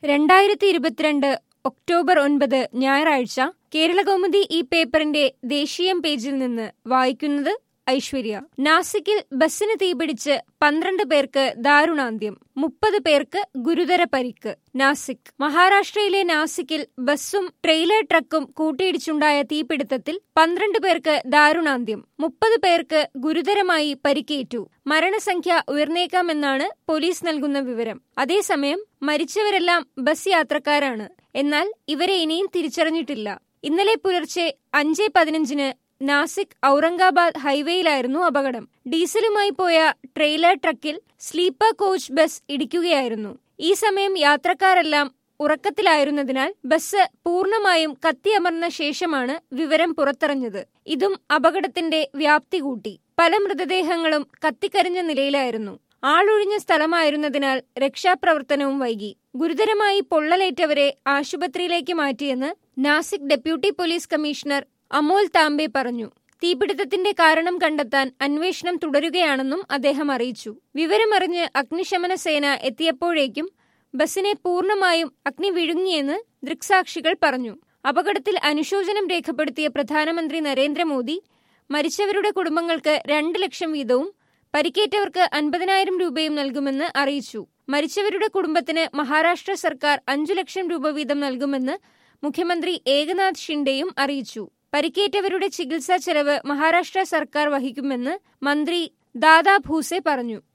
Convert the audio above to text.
2022 October 9 ഞായറാഴ്ച കേരളകൗമുദി ഈ പേപ്പറിന്റെ ദേശീയം പേജിൽ നിന്ന് വായിക്കുന്നത് ഐശ്വര്യ. നാസിക്കിൽ ബസിന് തീപിടിച്ച് 12 പേർക്ക് ദാരുണാന്ത്യം, 30 പേർക്ക് ഗുരുതര പരിക്ക്. നാസിക്. മഹാരാഷ്ട്രയിലെ നാസിക്കിൽ ബസും ട്രെയിലർ ട്രക്കും കൂട്ടിയിടിച്ചുണ്ടായ തീപിടുത്തത്തിൽ 12 പേർക്ക് ദാരുണാന്ത്യം, 30 പേർക്ക് ഗുരുതരമായി പരിക്കേറ്റു. മരണസംഖ്യ ഉയർന്നേക്കാമെന്നാണ് പോലീസ് നൽകുന്ന വിവരം. അതേസമയം മരിച്ചവരെല്ലാം ബസ് യാത്രക്കാരാണ്. എന്നാൽ ഇവരെ ഇനിയും തിരിച്ചറിഞ്ഞിട്ടില്ല. ഇന്നലെ പുലർച്ചെ 5:15 നാസിക് ഔറംഗാബാദ് ഹൈവേയിലായിരുന്നു അപകടം. ഡീസലുമായി പോയ ട്രെയിലർ ട്രക്കിൽ സ്ലീപ്പർ കോച്ച് ബസ് ഇടിക്കുകയായിരുന്നു. ഈ സമയം യാത്രക്കാരെല്ലാം ഉറക്കത്തിലായിരുന്നതിനാൽ ബസ് പൂർണ്ണമായും കത്തിയമർന്ന ശേഷമാണ് വിവരം പുറത്തറിഞ്ഞത്. ഇതും അപകടത്തിന്റെ വ്യാപ്തി കൂട്ടി. പല മൃതദേഹങ്ങളും കത്തിക്കരിഞ്ഞ നിലയിലായിരുന്നു. ആളൊഴിഞ്ഞ സ്ഥലമായിരുന്നതിനാൽ രക്ഷാപ്രവർത്തനവും വൈകി. ഗുരുതരമായി പൊള്ളലേറ്റവരെ ആശുപത്രിയിലേക്ക് മാറ്റിയെന്ന് Nashik deputy police commissioner Amol Tambe പറഞ്ഞു. തീപിടുത്തത്തിന്റെ കാരണം കണ്ടെത്താൻ അന്വേഷണം തുടരുകയാണെന്നും അദ്ദേഹം അറിയിച്ചു. വിവരമറിഞ്ഞ് അഗ്നിശമന സേന എത്തിയപ്പോഴേക്കും ബസിനെ പൂർണ്ണമായും അഗ്നി വിഴുങ്ങിയെന്ന് ദൃക്സാക്ഷികൾ പറഞ്ഞു. അപകടത്തിൽ അനുശോചനം രേഖപ്പെടുത്തിയ പ്രധാനമന്ത്രി നരേന്ദ്രമോദി മരിച്ചവരുടെ കുടുംബങ്ങൾക്ക് 2 ലക്ഷം വീതവും പരിക്കേറ്റവർക്ക് 50,000 രൂപയും നൽകുമെന്ന് അറിയിച്ചു. മരിച്ചവരുടെ കുടുംബത്തിന് മഹാരാഷ്ട്ര സർക്കാർ 5 ലക്ഷം രൂപ വീതം നൽകുമെന്ന് മുഖ്യമന്ത്രി ഏകനാഥ് ഷിൻഡെയും അറിയിച്ചു. പരിക്കേറ്റവരുടെ ചികിത്സാ ചെലവ് മഹാരാഷ്ട്ര സർക്കാർ വഹിക്കുമെന്ന് മന്ത്രി ദാദാ ഭൂസെ പറഞ്ഞു.